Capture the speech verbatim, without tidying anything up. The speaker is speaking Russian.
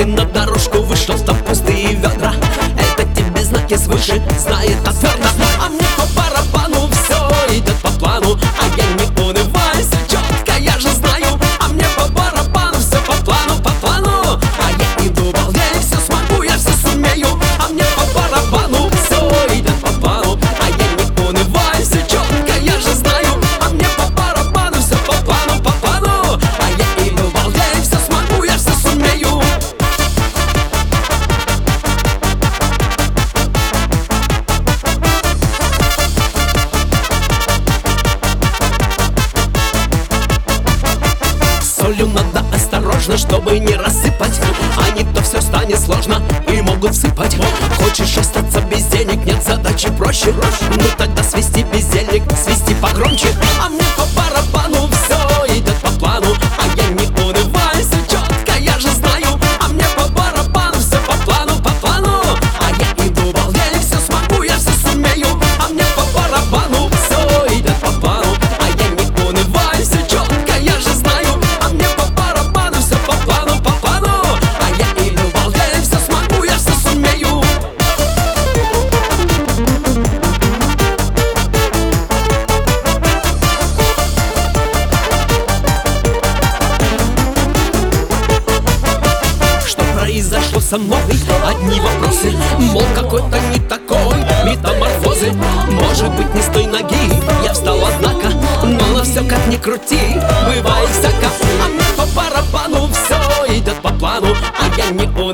ты на дорожку вышел, там пустые ведра. Это тебе знаки свыше, знает ответа. А мне по барабану, все идет по плану. А я не унываю, все четко, я же знаю. А мне по барабану, все по плану, по плану. А я иду балдею, все смогу, я все сумею. А мне по барабану, все идет по плану. А я не унываю, все четко, я же знаю. А мне по барабану, все по плану, по плану. А я иду балдею, все смогу, я все сумею. Солью надо осторожно, чтобы не рассыпать, а не то все станет сложно и могут всыпать. Хочешь остаться без денег, нет задачи проще. Ну тогда свисти бездельник, свисти погромче. А мне по барабану, все идет по плану. А я не унываю, все четко, я же знаю. А мне по барабану, все по плану, по плану. А я иду балдею, все смогу, я все сумею. А мне по барабану, все идет по плану. А я не унываю, все четко, я же знаю. А мне по барабану, все по плану, по плану. А я иду балдею, все смогу, я все сумею. Что произошло со мной? Одни вопросы. Мол, какой-то не такой, метаморфозы. Может быть, не с той ноги я встал, однако. Но на все как ни крути, бывает всяко. А мне по барабану, все идет по плану. А я не